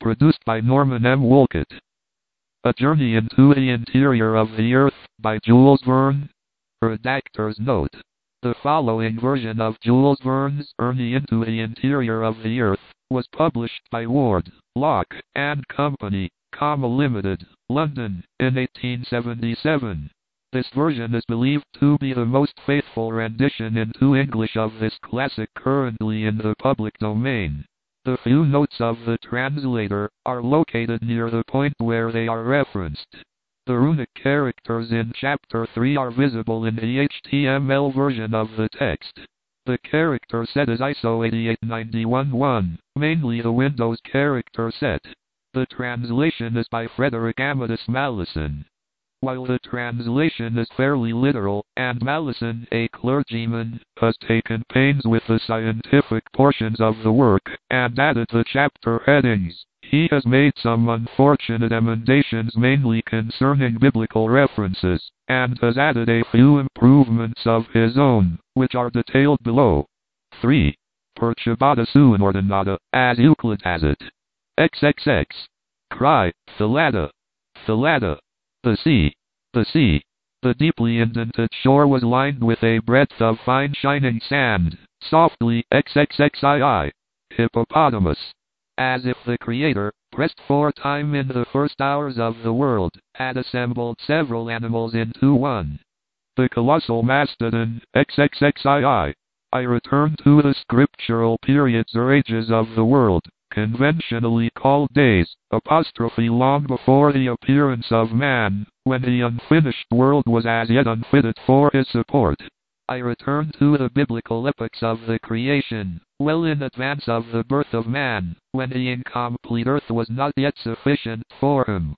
Produced by Norman M. Wolcott. A Journey into the Interior of the Earth by Jules Verne. Redactor's note. The following version of Jules Verne's Journey into the Interior of the Earth was published by Ward, Locke and Company, Limited, London, in 1877. This version is believed to be the most faithful rendition into English of this classic currently in the public domain. The few notes of the translator are located near the point where they are referenced. The runic characters in Chapter 3 are visible in the HTML version of the text. The character set is ISO 8891-1, mainly the Windows character set. The translation is by Frederick Amadeus Malleson. While the translation is fairly literal, and Malleson, a clergyman, has taken pains with the scientific portions of the work, and added the chapter headings, he has made some unfortunate emendations mainly concerning biblical references, and has added a few improvements of his own, which are detailed below. 3. Perturbata subordinata, as Euclid has it. XXX. Cry, Thalata. Thalata. The sea. The deeply indented shore was lined with a breadth of fine shining sand, softly XXXII. Hippopotamus. As if the Creator, pressed for time in the first hours of the world, had assembled several animals into one. The colossal mastodon, XXXII. I return to the scriptural periods or ages of the world, conventionally called days, long before the appearance of man, when the unfinished world was as yet unfitted for his support. I return to the biblical epochs of the creation, well in advance of the birth of man, when the incomplete earth was not yet sufficient for him.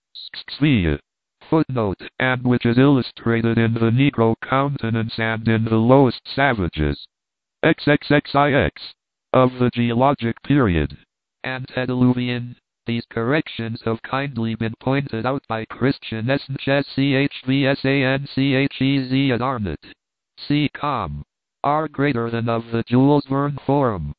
Footnote, and which is illustrated in the Negro countenance and in the lowest savages. XXXIX. Of the geologic period. Antediluvian. These corrections have kindly been pointed out by Christian SCHVSANCHEZ at Arnott. C.com. R. greater than of the Jules Verne Forum.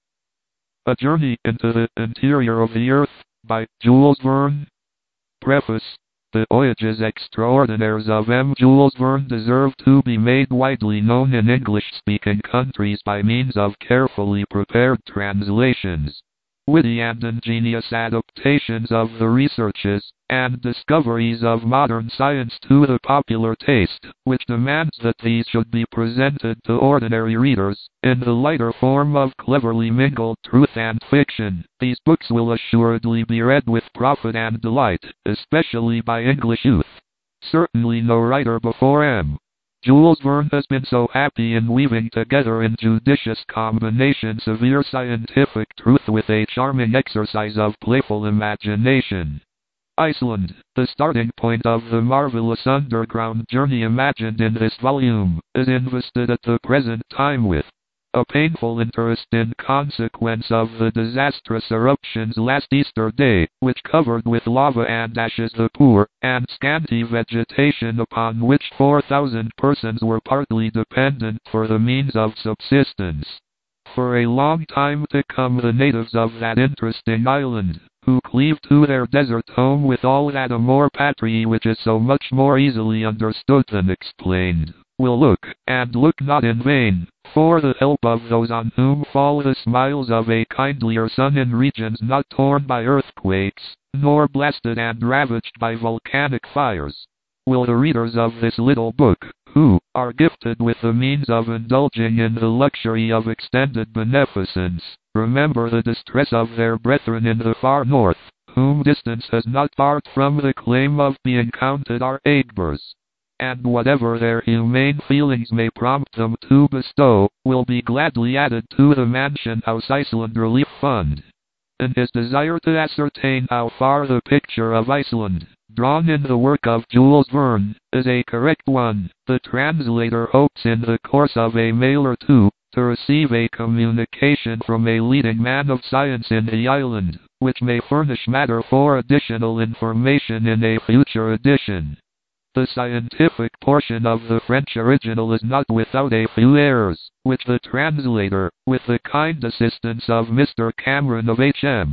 A Journey into the Interior of the Earth by Jules Verne. Preface. The voyages extraordinaires of M. Jules Verne deserve to be made widely known in English-speaking countries by means of carefully prepared translations, witty and ingenious adaptations of the researches and discoveries of modern science to the popular taste, which demands that these should be presented to ordinary readers in the lighter form of cleverly mingled truth and fiction. These books will assuredly be read with profit and delight, especially by English youth. Certainly no writer before M. Jules Verne has been so happy in weaving together in judicious combination severe scientific truth with a charming exercise of playful imagination. Iceland, the starting point of the marvelous underground journey imagined in this volume, is invested at the present time with a painful interest in consequence of the disastrous eruptions last Easter Day, which covered with lava and ashes the poor and scanty vegetation upon which 4,000 persons were partly dependent for the means of subsistence. For a long time to come the natives of that interesting island, who cleave to their desert home with all that amor patriae which is so much more easily understood than explained, will look, and look not in vain, for the help of those on whom fall the smiles of a kindlier sun in regions not torn by earthquakes, nor blasted and ravaged by volcanic fires. Will the readers of this little book, who are gifted with the means of indulging in the luxury of extended beneficence, remember the distress of their brethren in the far north, whom distance has not barred from the claim of being counted our neighbors, and whatever their humane feelings may prompt them to bestow, will be gladly added to the Mansion House Iceland Relief Fund. In his desire to ascertain how far the picture of Iceland, drawn in the work of Jules Verne, is a correct one, the translator hopes in the course of a mail or two, to receive a communication from a leading man of science in the island, which may furnish matter for additional information in a future edition. The scientific portion of the French original is not without a few errors, which the translator, with the kind assistance of Mr. Cameron of H.M.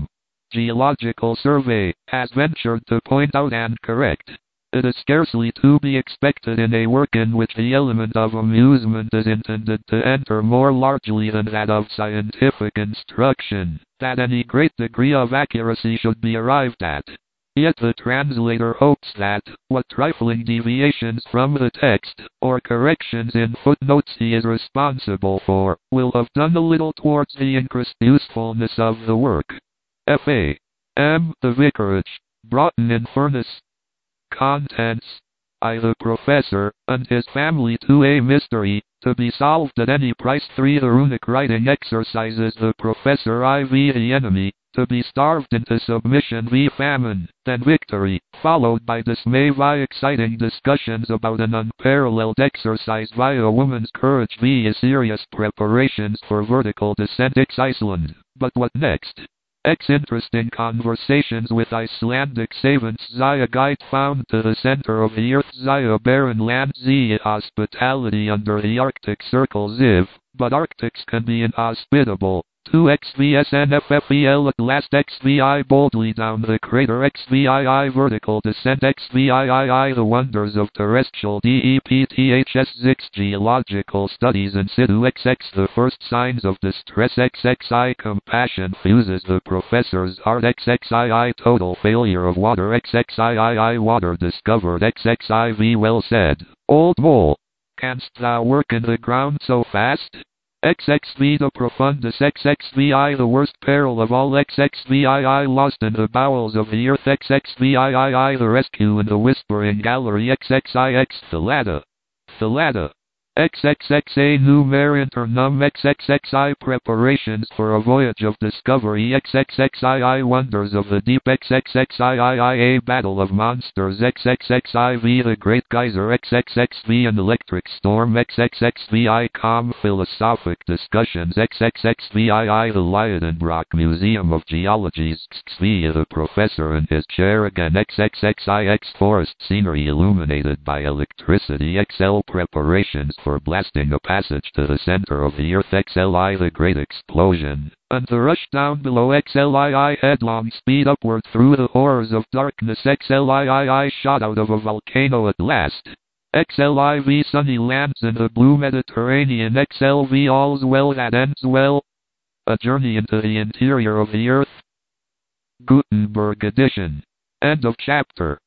Geological Survey, has ventured to point out and correct. It is scarcely to be expected in a work in which the element of amusement is intended to enter more largely than that of scientific instruction, that any great degree of accuracy should be arrived at. Yet the translator hopes that, what trifling deviations from the text, or corrections in footnotes he is responsible for, will have done a little towards the increased usefulness of the work. F.A. M. The Vicarage, Broughton-in-Furness. Contents: I. The Professor, and his family. 2. A mystery, to be solved at any price. 3. The runic writing exercises. The Professor. IV. The enemy, to be starved into submission. V. Famine, then victory, followed by dismay. V. Exciting discussions about an unparalleled exercise. V. A woman's courage. V. Serious preparations for vertical descent. X. Iceland, but what next? X. Interesting conversations with Icelandic savants. Z. A guide found to the center of the earth. Z. A barren land. Z. Hospitality under the Arctic Circle. Ziv, but Arctics can be inhospitable. 2. XVSNFFEL at last. XVI boldly down the crater. XVII vertical descent. XVIII the wonders of terrestrial DEPTHS. Zix geological studies in situ. XX the first signs of distress. XXI compassion fuses the Professor's heart. XXII total failure of water. XXIII water discovered. XXIV well said, old mole, canst thou work in the ground so fast? XXV the profundus. XXVI the worst peril of all. XXVII lost in the bowels of the earth. XXVII the rescue in the whispering gallery. XXIX Thalata. Thalata. XXXA numer internum. XXXI preparations for a voyage of discovery. XXXII wonders of the deep. XXXIII battle of monsters. XXXIV the great geyser. XXXV an electric storm. XXXVI calm philosophic discussions. XXXVII the Lidenbrock Museum of Geology. XXV the Professor in his chair again. XXXIX forest scenery illuminated by electricity. XL preparations for blasting a passage to the center of the earth. XLI the great explosion, and the rush down below. XLII headlong speed upward through the horrors of darkness. XLII shot out of a volcano at last. XLIV sunny lands in the blue Mediterranean. XLV all's well that ends well. A journey into the interior of the earth. Gutenberg edition. End of chapter.